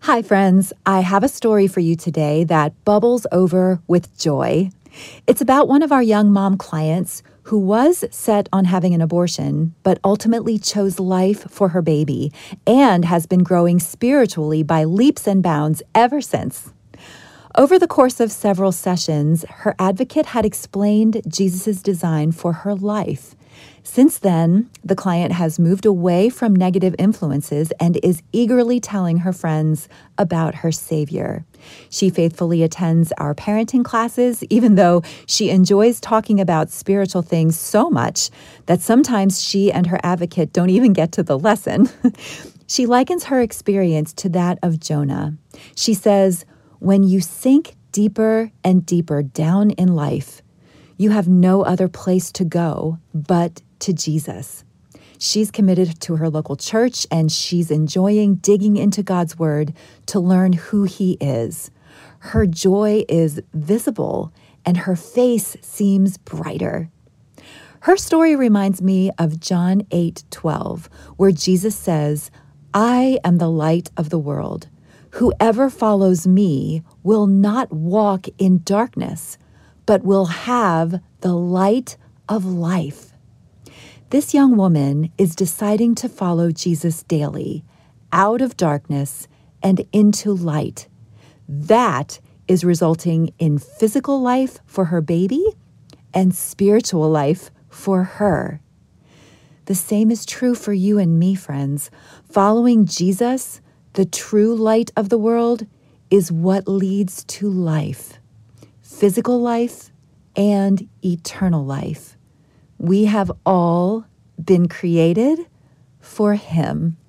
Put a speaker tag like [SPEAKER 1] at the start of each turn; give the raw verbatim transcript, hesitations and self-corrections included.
[SPEAKER 1] Hi, friends. I have a story for you today that bubbles over with joy. It's about one of our young mom clients who was set on having an abortion, but ultimately chose life for her baby and has been growing spiritually by leaps and bounds ever since. Over the course of several sessions, her advocate had explained Jesus' design for her life. Since then, the client has moved away from negative influences and is eagerly telling her friends about her Savior. She faithfully attends our parenting classes, even though she enjoys talking about spiritual things so much that sometimes she and her advocate don't even get to the lesson. She likens her experience to that of Jonah. She says, "When you sink deeper and deeper down in life, you have no other place to go but to Jesus." She's committed to her local church, and she's enjoying digging into God's Word to learn who He is. Her joy is visible, and her face seems brighter. Her story reminds me of John eight twelve, where Jesus says, "I am the light of the world. Whoever follows me will not walk in darkness, but will have the light of life." This young woman is deciding to follow Jesus daily, out of darkness and into light. That is resulting in physical life for her baby and spiritual life for her. The same is true for you and me, friends. Following Jesus, the true light of the world, is what leads to life, physical life and eternal life. We have all been created for Him.